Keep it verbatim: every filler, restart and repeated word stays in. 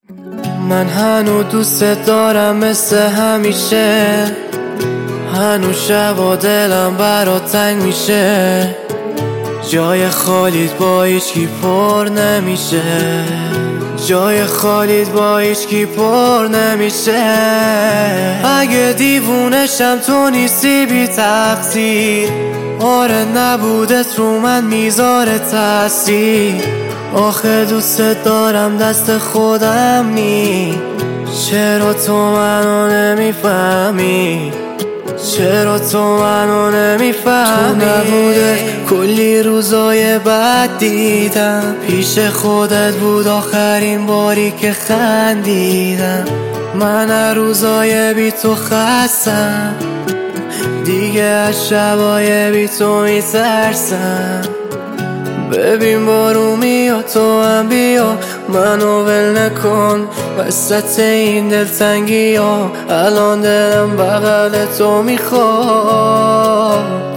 من هنو دوست دارم مثل همیشه، هنو شبا دلم برات تنگ میشه، جای خالیت با هیچکی پر نمیشه، جای خالیت با هیچکی پر نمیشه. اگه دیوونشم تو نیستی بی تقصیر، آره نبودت رو من میذاره تاثیر. آخه دوست دارم دست خودم نی، چرا تو منو نمیفهمی، چرا تو منو نمیفهمی. تو نبوده کلی روزای بد دیدم، پیش خودت بود آخرین باری که خندیدم. من از روزای بی تو خستم، دیگه از شبای بی تو میترسم. ببین بارو میاد تو هم بیا، منو ول نکن وسط این دلتنگی ها. الان دلم بغل تو میخواد.